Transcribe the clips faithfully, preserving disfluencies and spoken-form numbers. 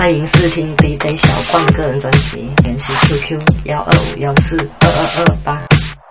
欢迎试听 D J 小冠个人专辑，联系 Q Q 幺二五幺四二二二八。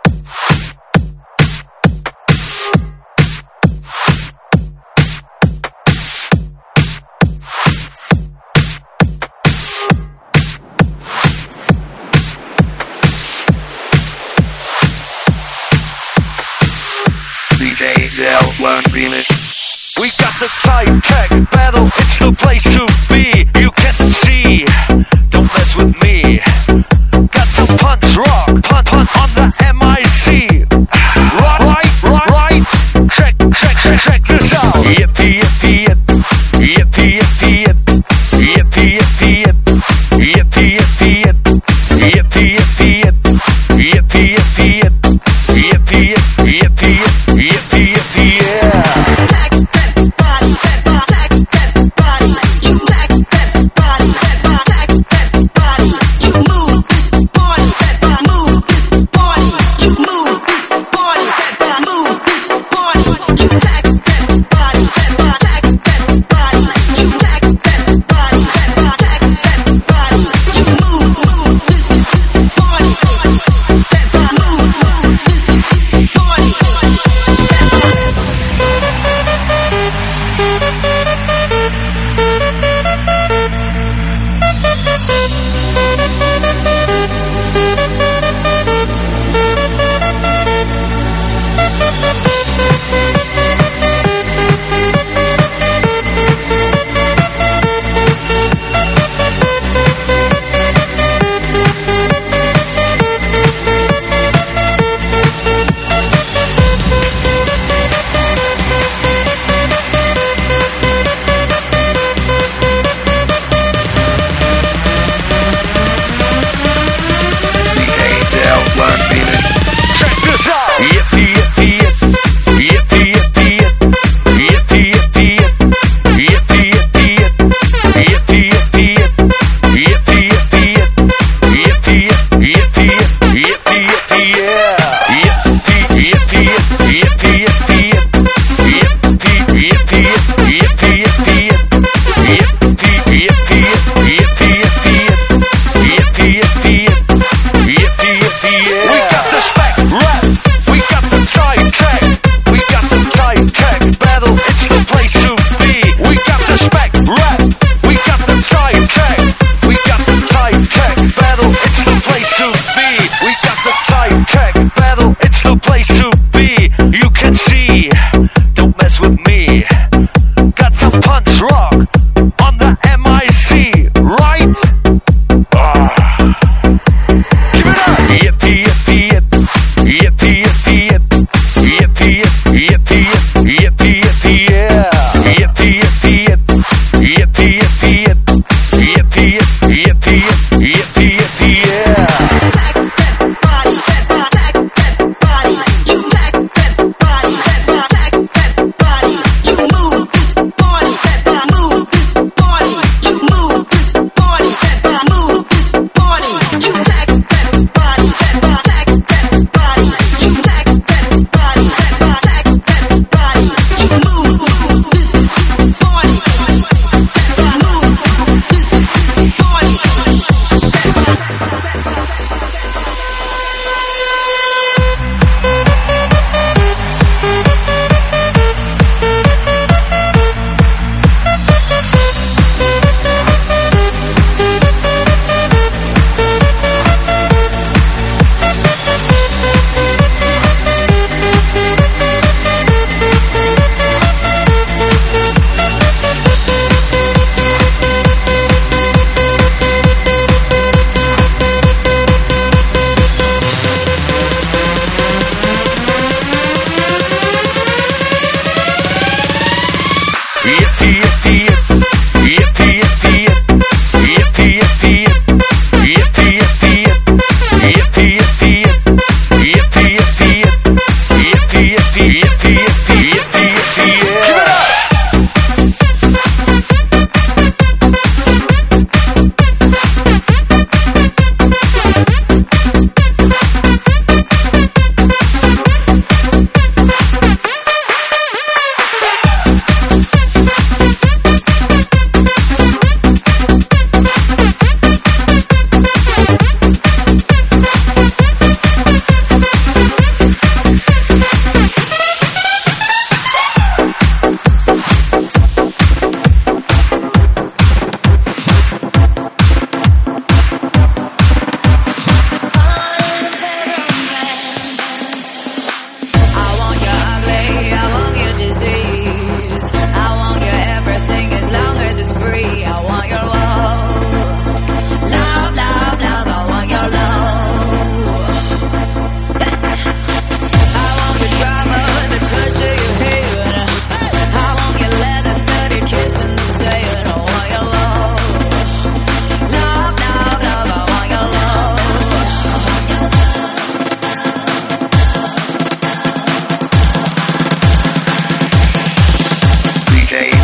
D J Zell One Remix. We got the tight tech battle, it's the place to be. You can't see, don't mess with me. Got the punch rock, punch punch on the M I C. Right, right, right, right. Check, check, check, check this out. Yippee, yippee, yip. Yippee, yippee, yip. Yippee, yippee, yip. Yippee, yippee, yip. Yippee, yippee, yip. Yippee, yippee, yip. Yippee, yip. Yippee, yip. Yippee, yippee, yeah. Jack that body, that body, jack that body. You jack that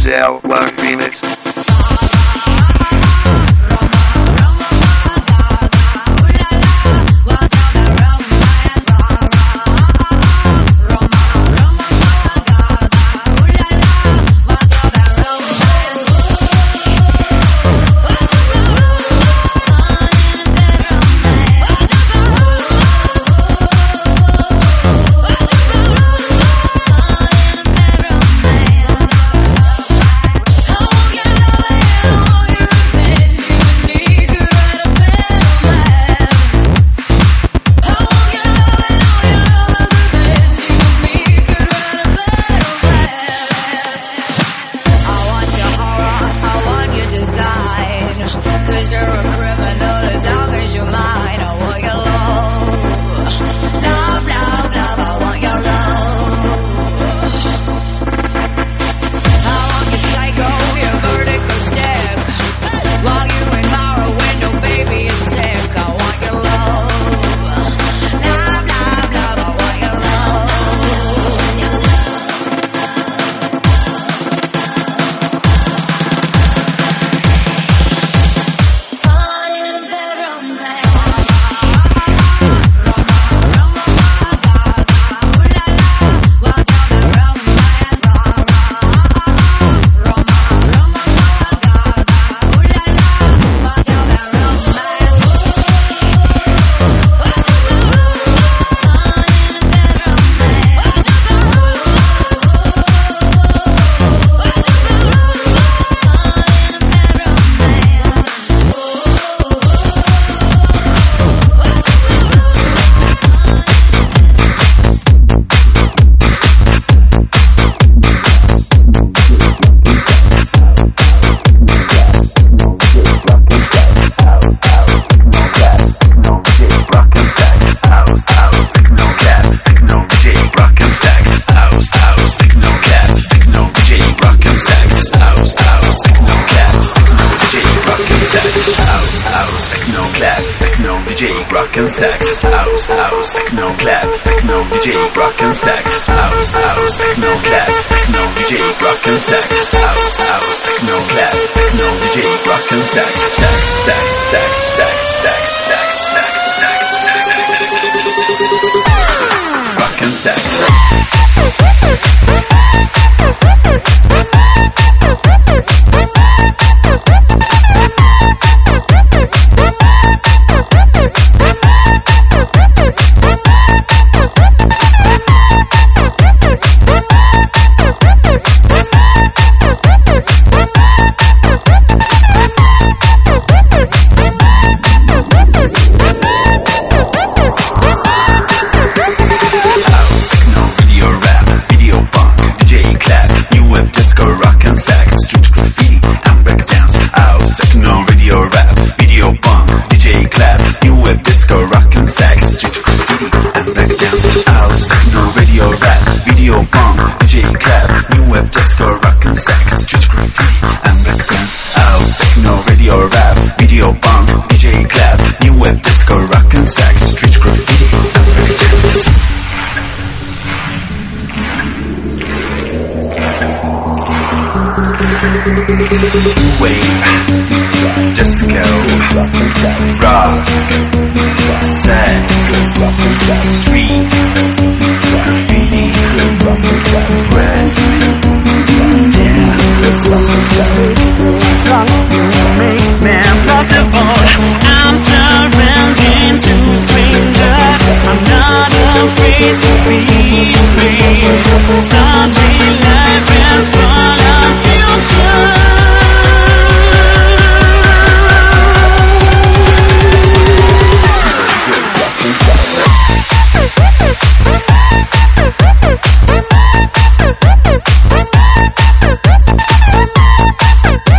L one Remix. and sex, house, house, techno clap, techno D J, rock and sex, house, house, techno clap, techno D J, rock and sex, house, house, techno clap, techno D J, rock and sex, sex, sex, sex, sex, sex, sex, sex, sex, rock and sex. We'll be right back.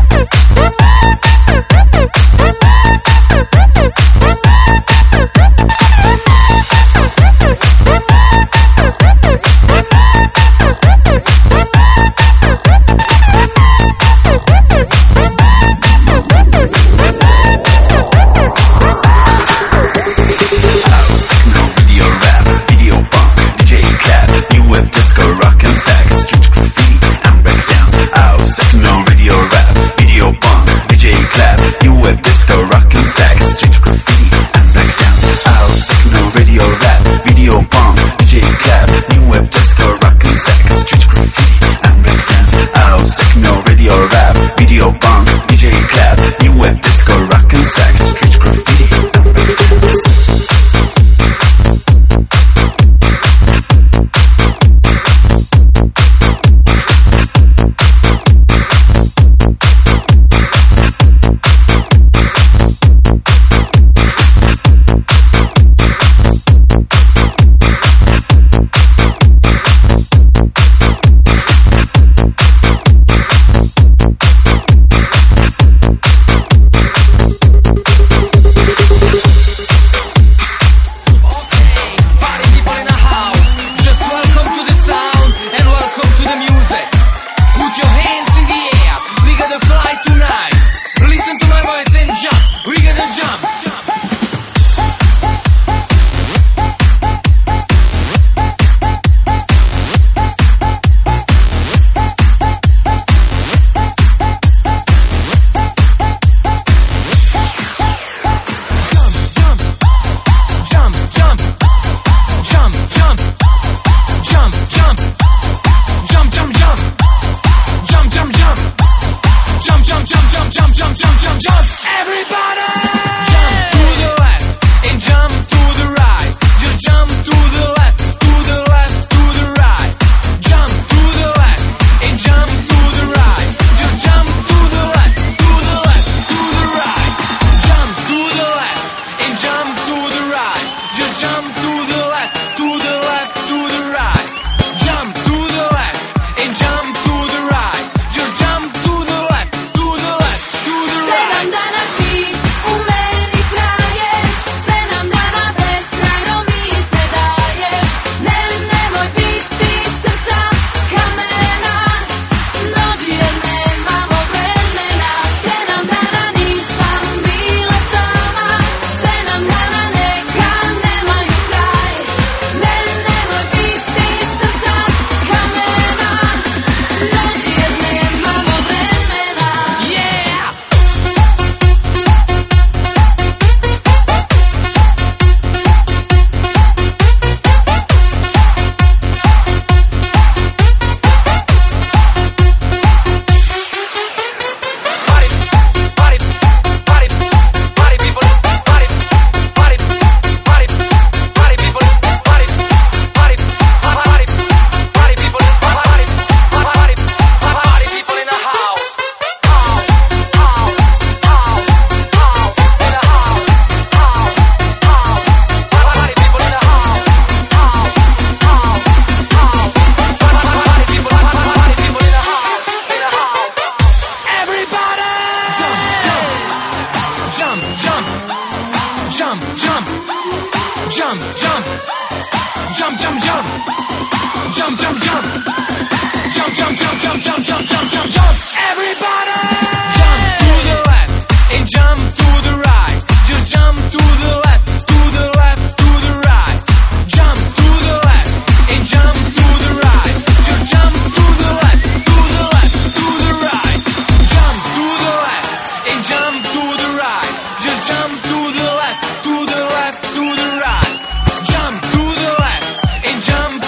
club, new wave, disco, rock and sex, street graffiti and breakdance, house, techno, radio, rap, video, punk, D J club, new wave, disco, rock and sex, street graffiti and breakdance.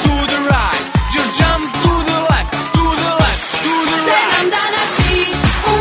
Se ne andare qui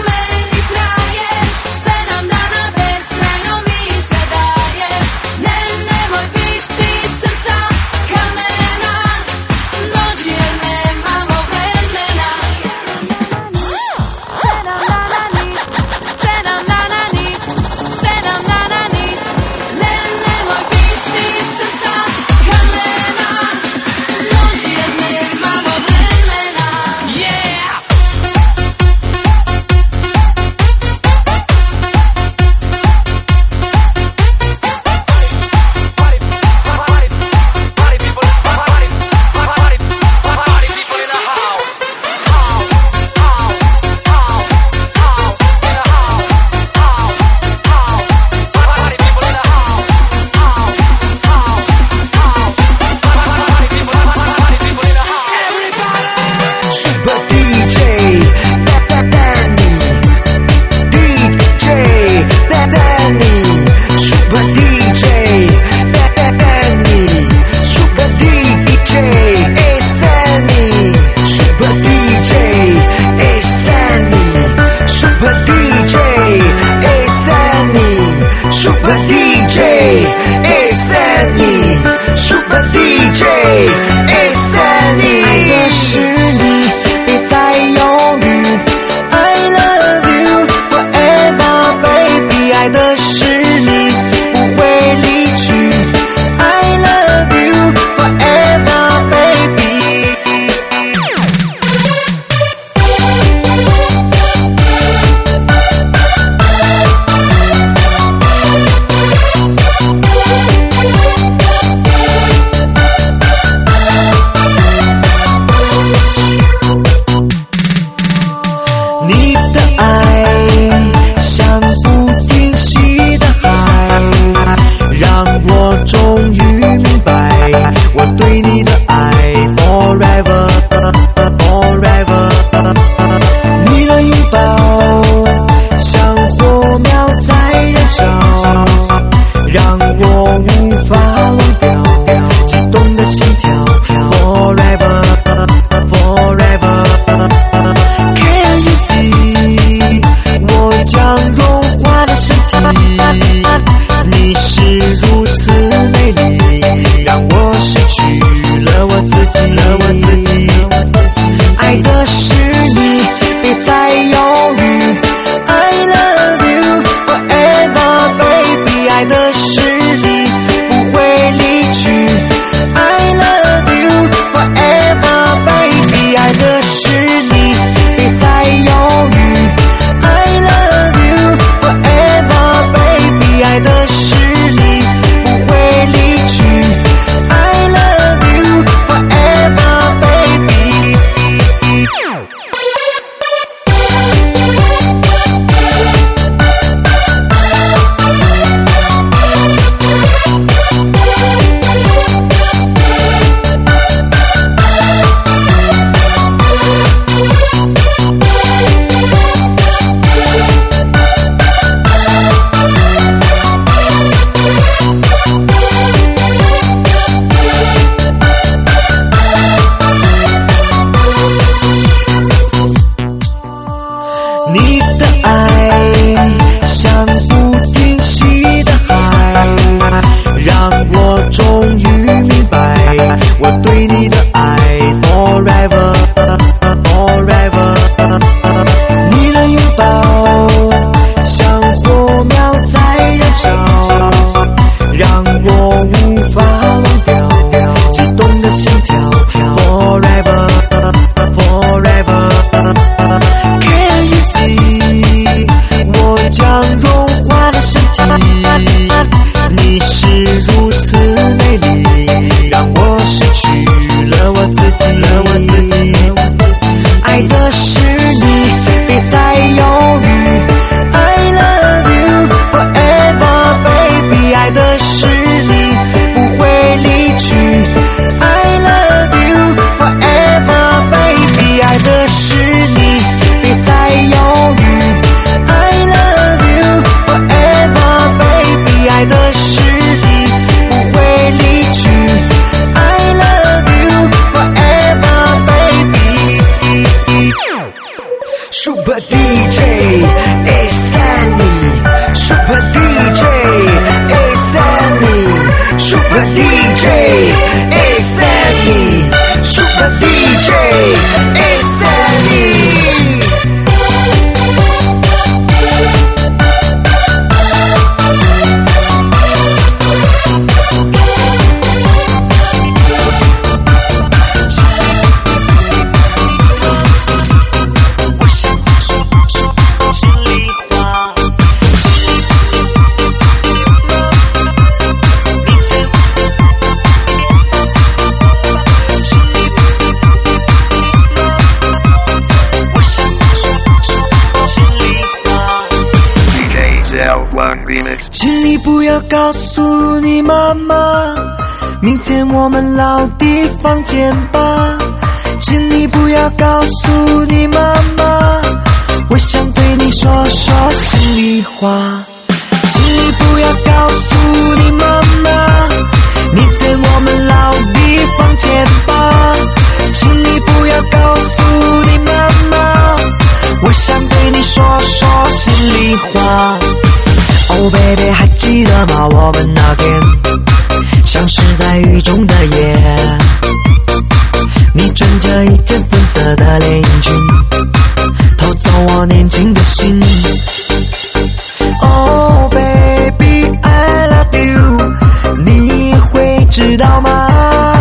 L one Remix。 请你不要告诉你妈妈，明天我们老地方见吧。请你不要告诉你妈妈，我想对你说说心里话。请你不要告诉你妈妈，明天我们老地方见吧。请你不要告诉你妈妈，我想对你说说心里话。Oh baby， 还记得吗？我们那天像是在雨中的夜，你穿着一件粉色的连衣裙，偷走我年轻的心。Oh baby I love you， 你会知道吗？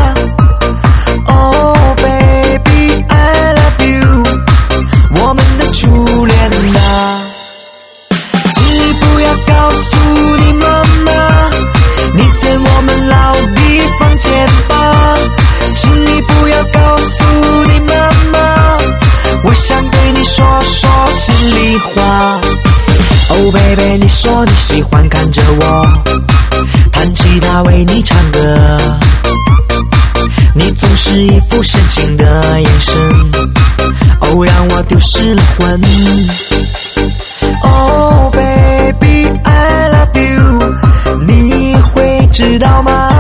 Oh baby I love you， 我们的初恋啊。请你不要告诉你妈妈，明天我们老地方见吧。请你不要告诉你妈妈，我想对你说说心里话。Oh baby， 你说你喜欢看着我弹吉他为你唱歌，你总是一副深情的眼神，哦，让我丢失了魂。Oh baby I love you， 你会知道吗？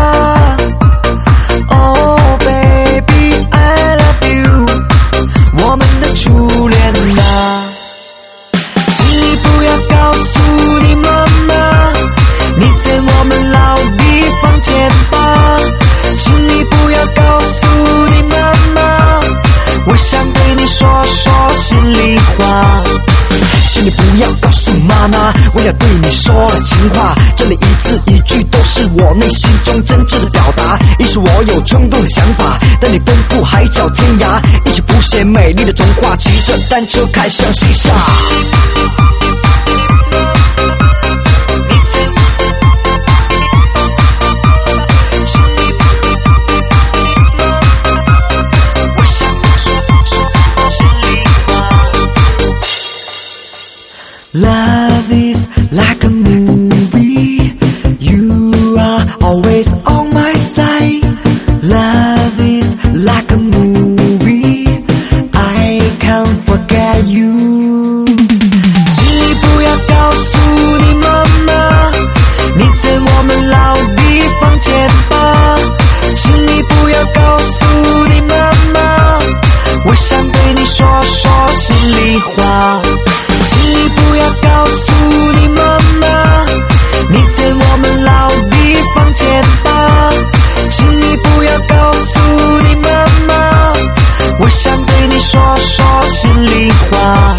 Oh baby I love you， 我们的初恋啊。请你不要告诉你妈妈，明天我们老地方见吧。请你不要告诉你妈妈，我想对你说说心里话。请你不要告诉妈妈，我要对你说了情话。这里一字一句都是我内心中真挚的表达，亦是我有冲动的想法，带你奔赴海角天涯，一起谱写美丽的童话，骑着单车开向西夏。Love is like a movie, you are always on my side. Love is like a movie, I can't forget you. 请你不要告诉你妈妈，明天我们老地方见吧。请你不要告诉你妈妈，我想对你说说心里话。请你不要告诉你妈妈，明天我们老地方见吧。请你不要告诉你妈妈，我想对你说说心里话。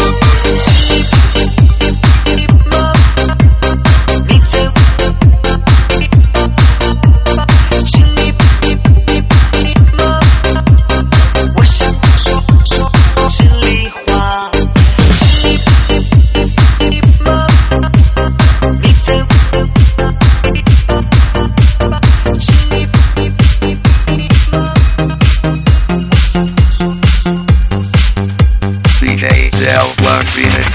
明天，请你妈，我想说说心里话。 D J L one Remix。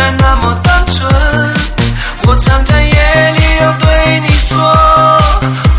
我常在夜里要对你说，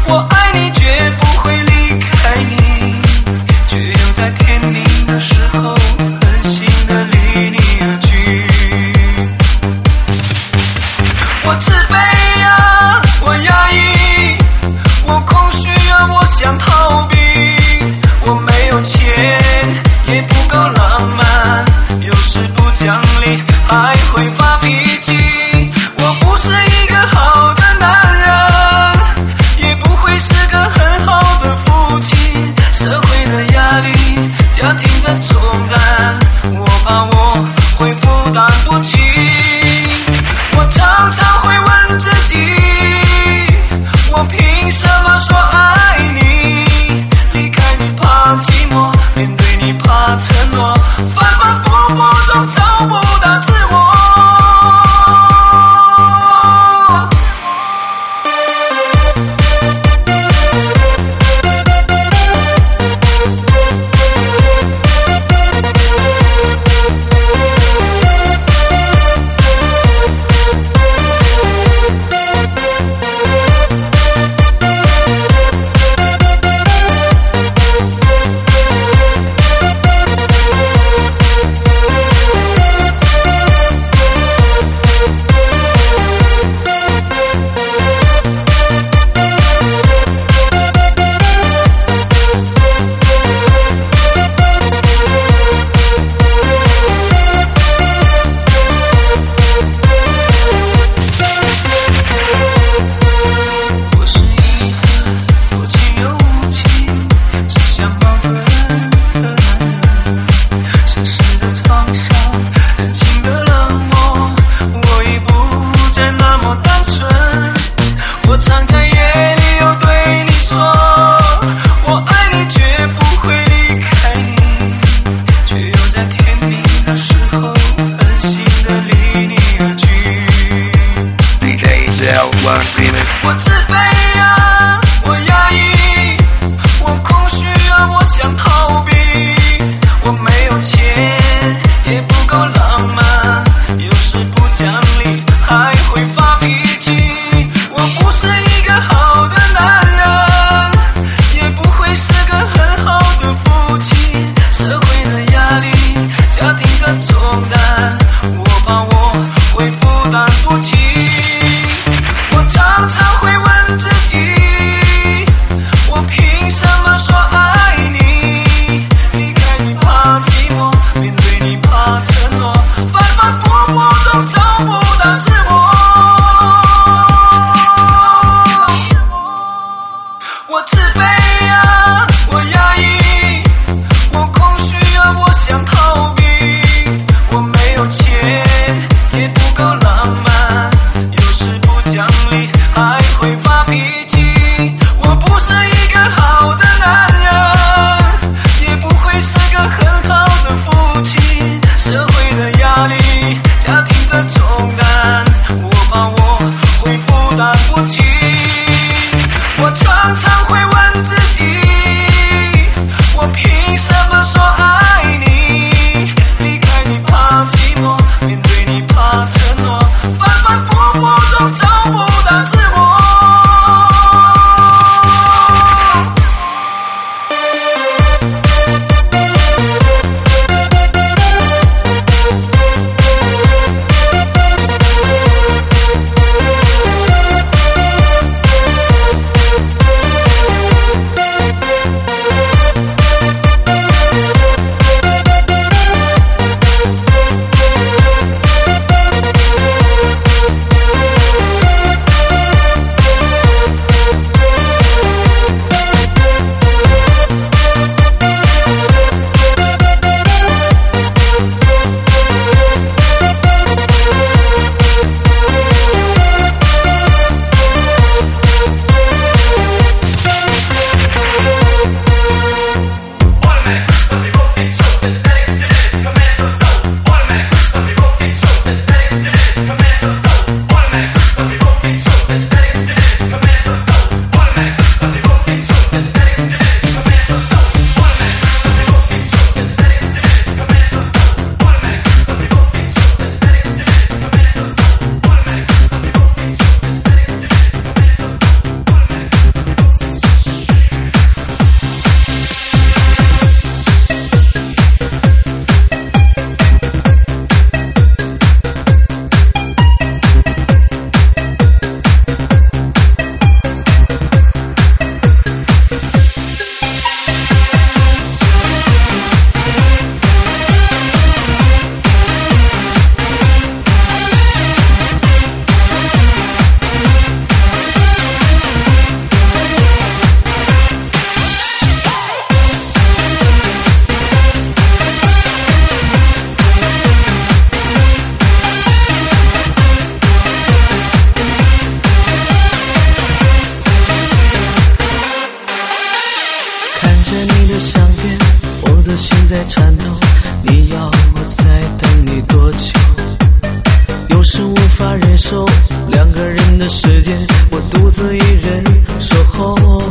一人守候，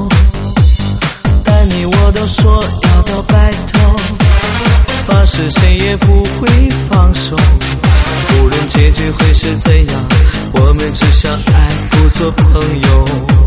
但你我都说要到白头，发誓谁也不会放手，无论结局会是怎样，我们只相爱不做朋友。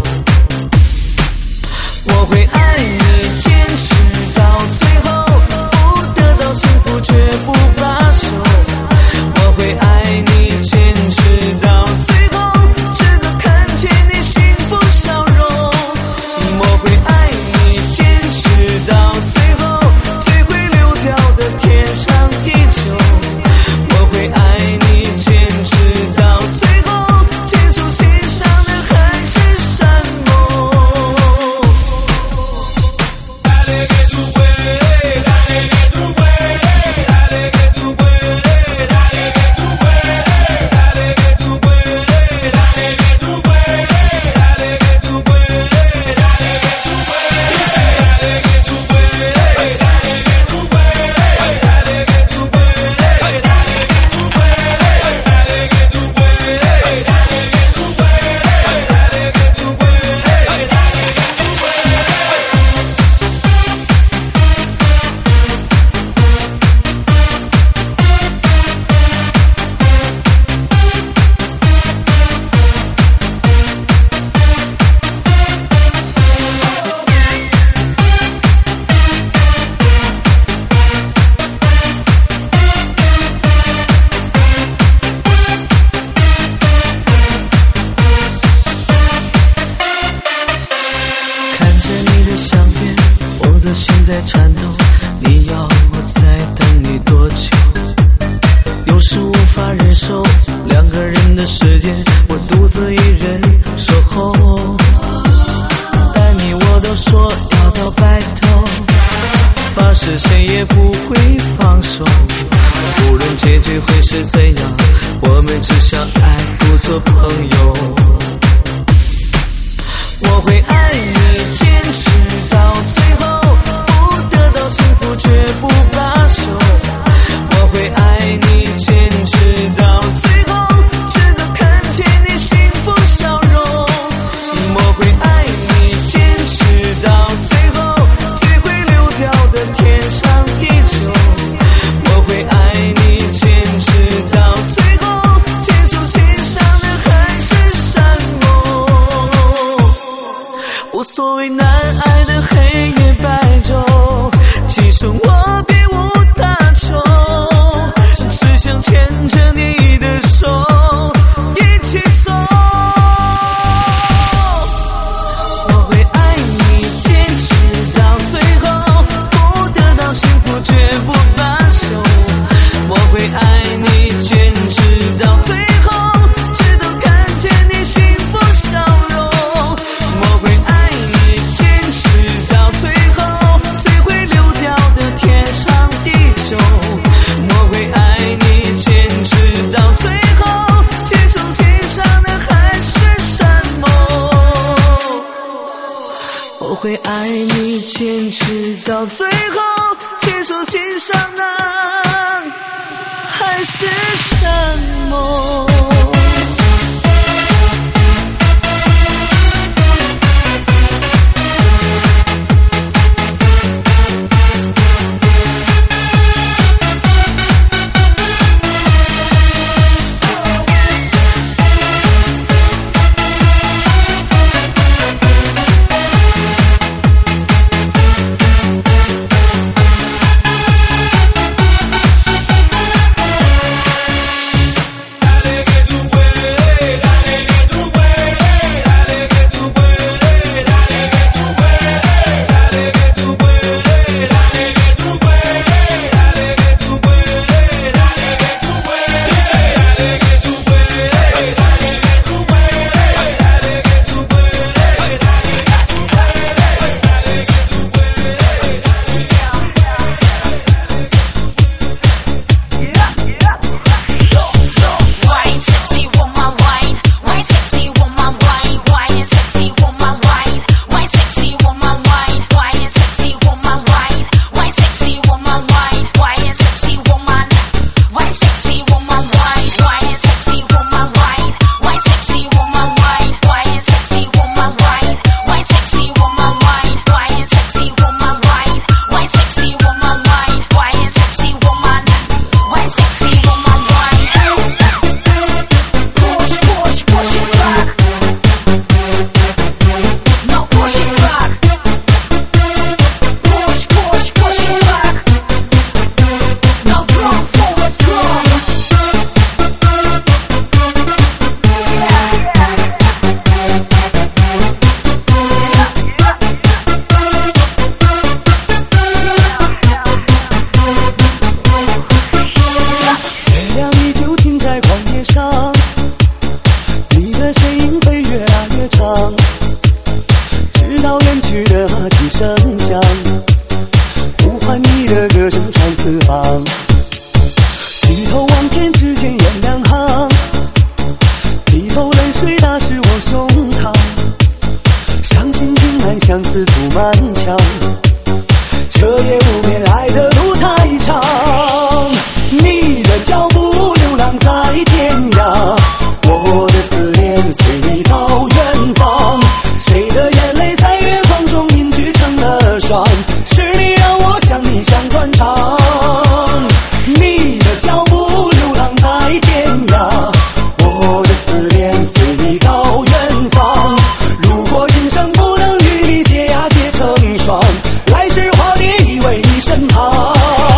我会爱你坚持到最后，不得到幸福绝不罢手，我会爱你坚持到最后，直到看见你幸福笑容。我会爱你坚持到最后，最会流掉的天长地久，我会爱你坚持到最后，结束心上的海誓山盟。在颤抖，你要我再等你多久？有时无法忍受两个人的世界，我独自一人守候，但你我都说要到白头，发誓谁也不会放手，无论结局会是怎样，我们只相爱不做朋友。我会爱你坚持到最后，幸福绝不罢手，我会爱你坚持到最后，直到看见你幸福笑容。我会爱你坚持到最后，最会流掉的天长地久，我会爱你坚持到最后，结束心上的海誓山盟。无所谓难挨的黑夜白昼，其实我别无大求，只想牵着你的手一起走。我会爱你坚持到最后，不得到幸福绝不罢手，我会爱你坚持到最后，直到看见你幸福笑容。我会爱你坚持到最后，最会流掉的天长地久，我会爱你坚持到最后，结束心上的海誓山盟。我会爱你坚持到最后，结束心上的海誓山盟。 然相思涂满墙，彻夜无眠，爱的路太长。你的脚步流浪在天涯，我的思念随你到远方。谁的眼泪在月光中凝聚成了霜？是你让我想你像断肠。你的脚步流浪在天涯，我的思念随你到远方。如果今生不能与你结呀结成双，来世化蝶依偎你身旁。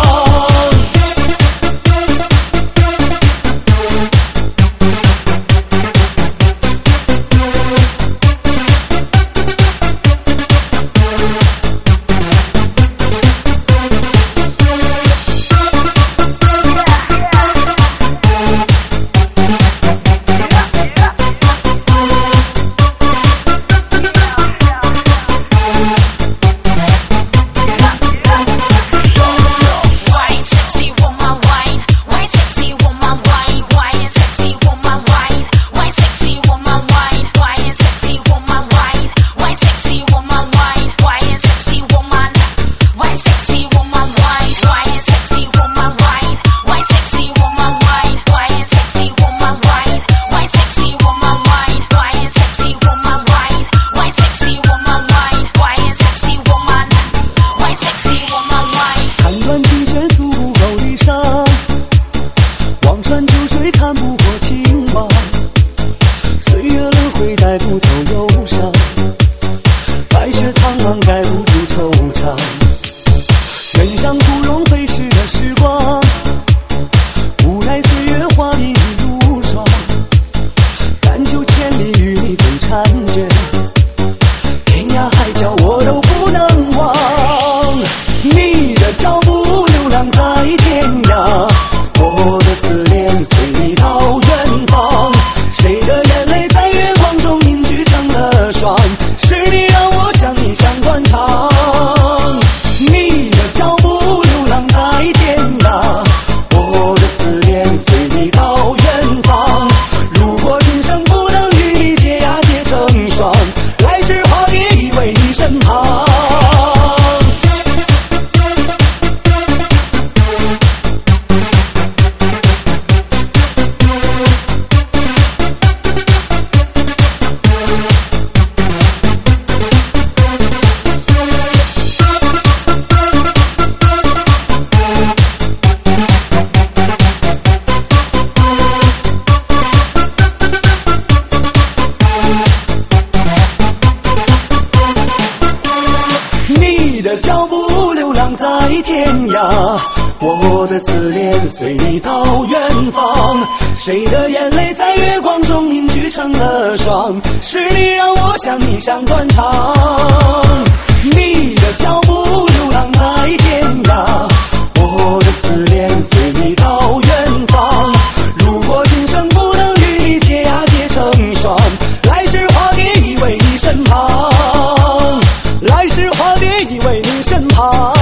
谁的眼泪在月光中凝聚成了霜？是你让我想你像断肠。你的脚步流浪在天涯，我的思念随你到远方。如果今生不能与你结呀结成双，来世化蝶依偎你身旁，来世化蝶依偎你身旁。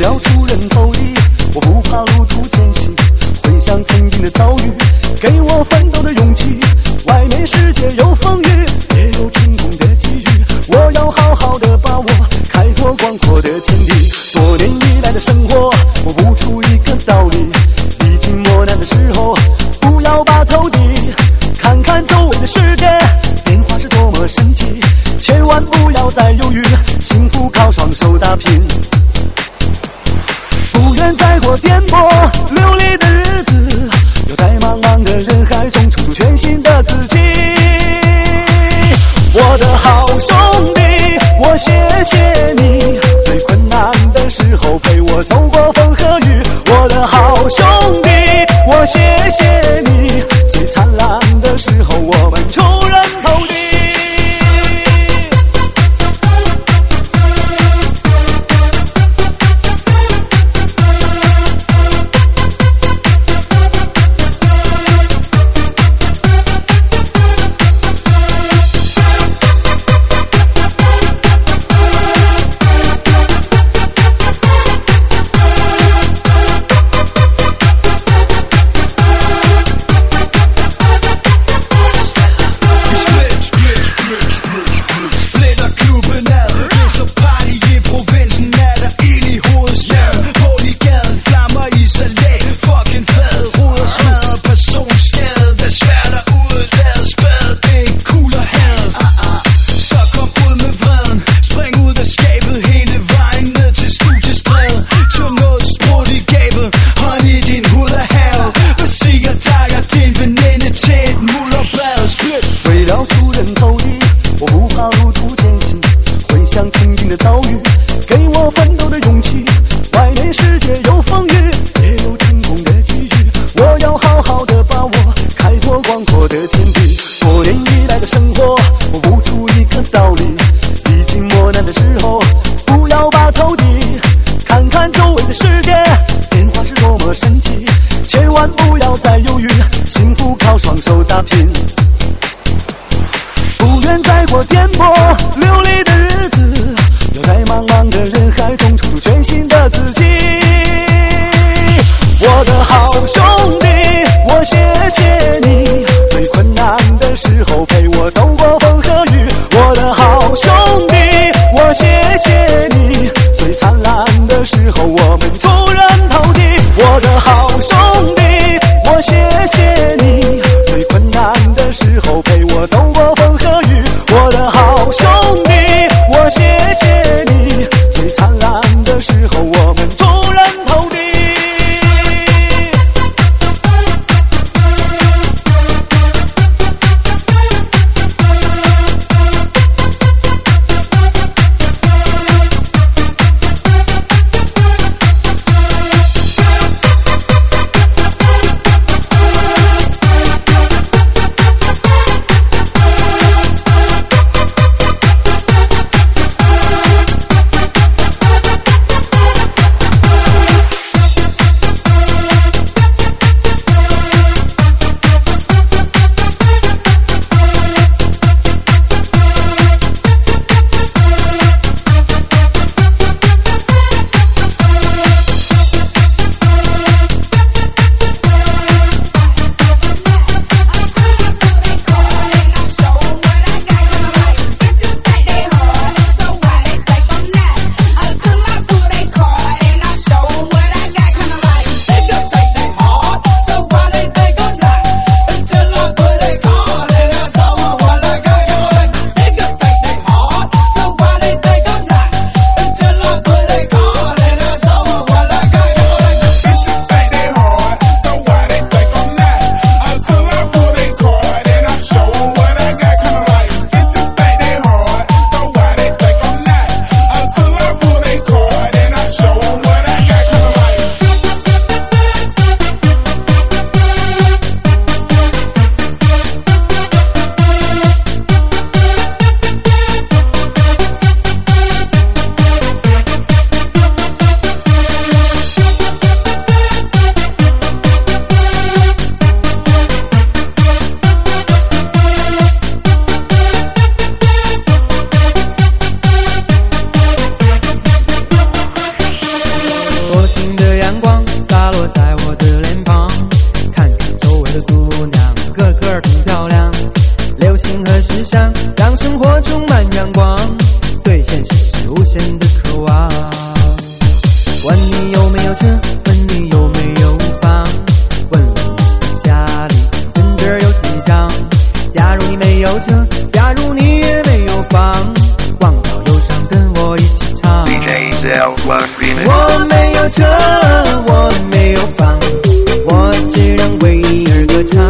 要出人头地，我不怕路途艰辛，回想曾经的遭遇，给我奋斗的勇气。外面世界有风雨，也有成功的机遇，我要好好的把握开拓广阔的天地。多年以来的生活，我悟出一个道理，历经磨难的时候，不要把头低，看看周围的世界，变化是多么神奇，千万不要再犹豫，幸福靠双手打拼。不愿再过颠簸流离的日子，要在茫茫的人海中冲出全新的自己。我的好兄弟，我谢谢你，最困难的时候陪我走过风和雨。我的好兄弟，我谢谢你，最灿烂的时候我们出人头地。时候陪我走过风和雨，我的好兄车，问你有没有房，问问你家里存折有几张。假如你没有车，假如你也没有房，忘到忧伤跟我一起唱。 D J L One Venus。 我没有车，我没有房，我只能为你而歌唱。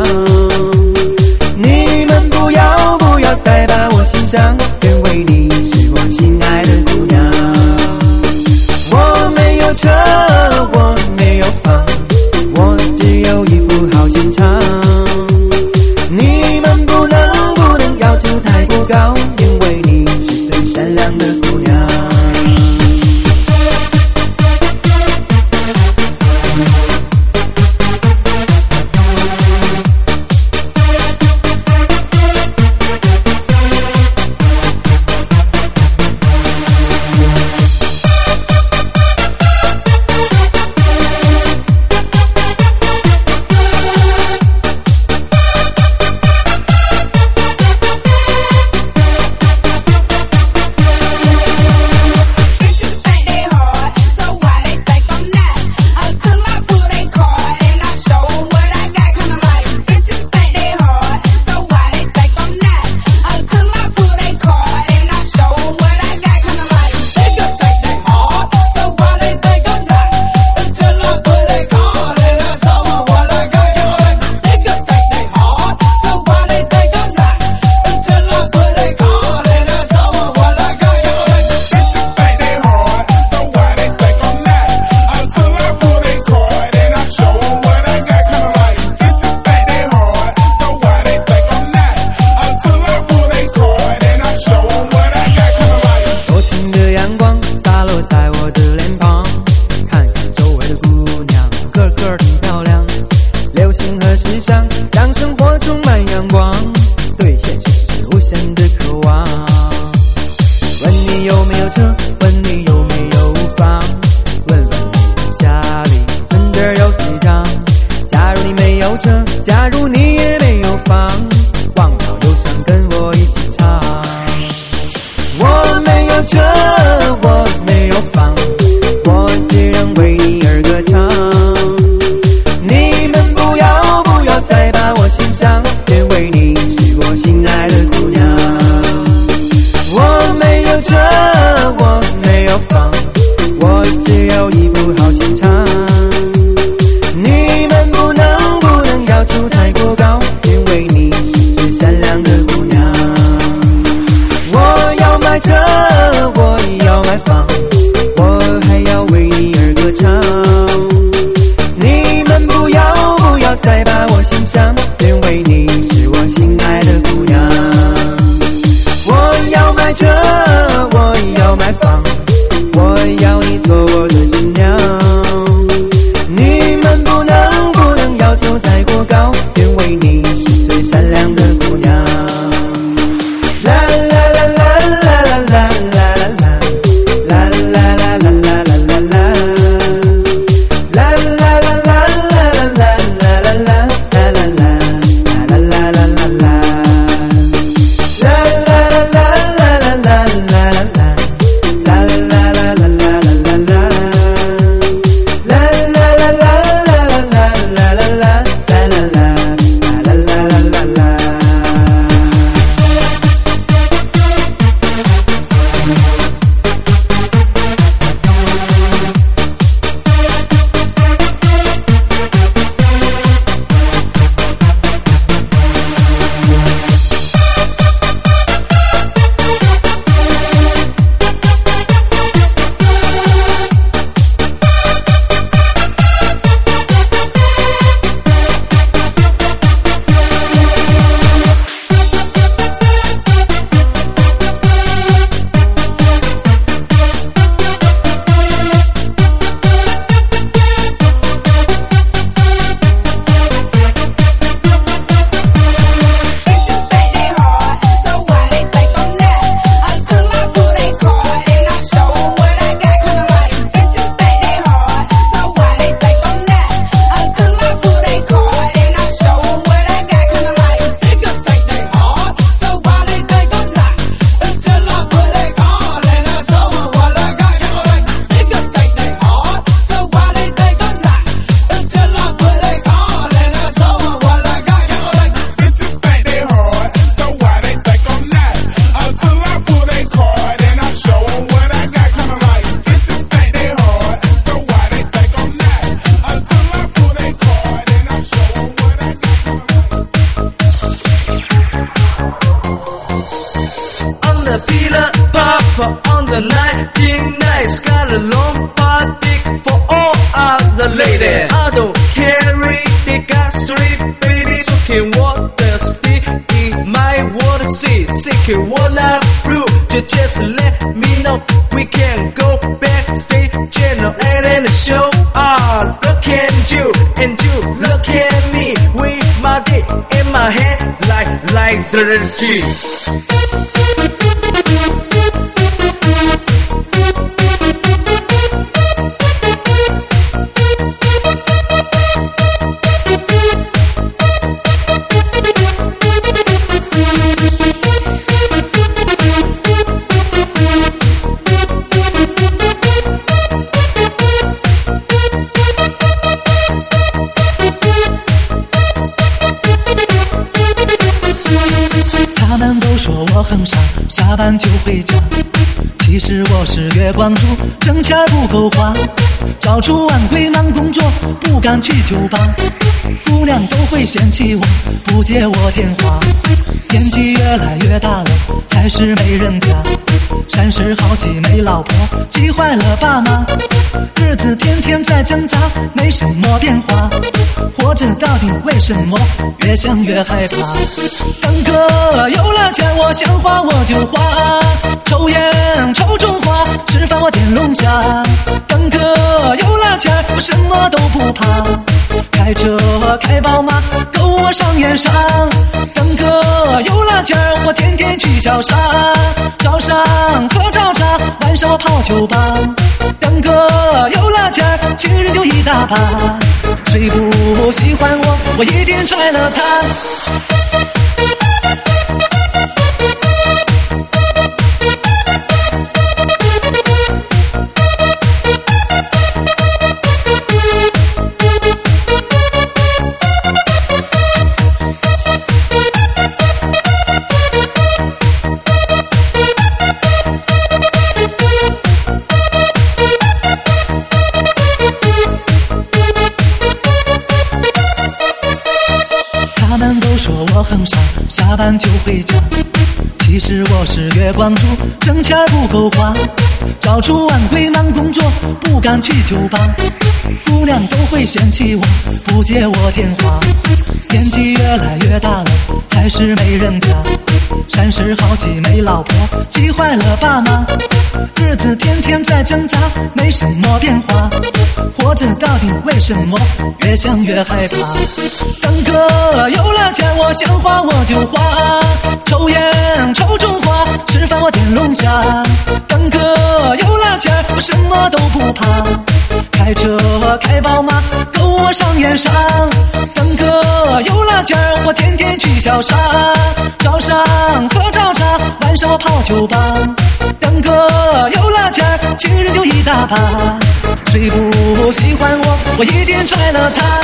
你们不要不要再把我心上，因为你是我心爱的姑娘。我没有车，我没有房，我只有一副好心肠。你们不能不能要求太过高，因为你是最善良的姑娘。 long body for all other ladies. I don't carry the gas three baby. Seeking what the stick in my water sea. Seeking what I blue. Just let me know we can go backstage channel and then the show. Ah, look at you and you look at me with my dick in my hand like like the G. 我很傻，下班就回家。其实我是月光族，挣钱不够花，早出晚归忙工作，不敢去酒吧。姑娘都会嫌弃我，不接我电话。年纪越来越大了，还是没人家。三十好几没老婆，急坏了爸妈。日子天天在挣扎，没什么变化。活着到底为什么？越想越害怕。当哥有了钱，我想花我就花，抽烟抽中华，吃饭我点龙虾。当哥有了钱，我什么都不怕，开车开宝马，够我上烟上。当哥有了钱，我天天去小沙，早上喝早茶，晚上我泡酒吧。当哥有了钱，情人就一大把，谁不喜欢我，我一定踹了他。他们都说我很傻，下班就回家。其实我是月光族，挣钱不够花，早出晚归忙工作，不敢去酒吧。姑娘都会嫌弃我，不接我电话。年纪越来越大了，还是没人家。三十好几没老婆，急坏了爸妈。日子天天在挣扎，没什么变化。活着到底为什么？越想越害怕。当哥有了钱，我想花我就花，抽烟抽中华，吃饭我点龙虾。当哥有了钱，我什么都不怕，开车开宝马，够我上烟上。当哥有了钱，我天天去小沙，早上喝早茶，晚上我泡酒吧。当哥有了钱，情人就一大把，谁不喜欢我，我一定踹了他。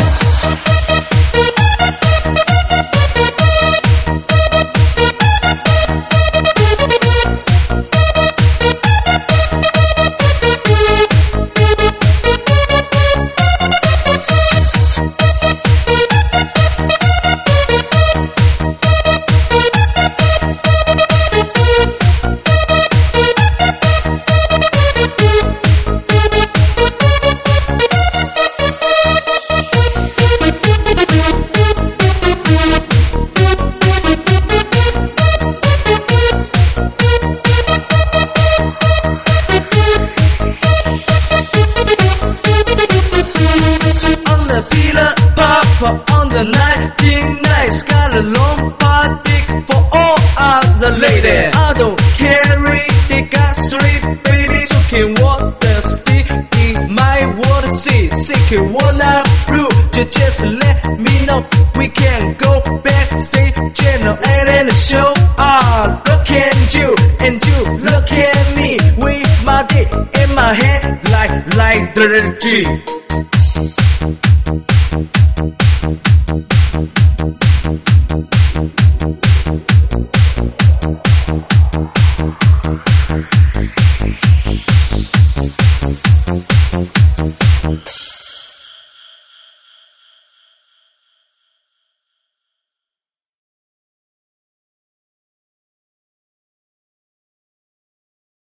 On the ninety-nine, got a long body for all other ladies. I don't carry the gas three baby. Seeking water stick in my water sea. Seeking water blue. Just let me know we can go backstage channel and then the show. Ah, look at you and you look at me with my dick in my hand like like the G.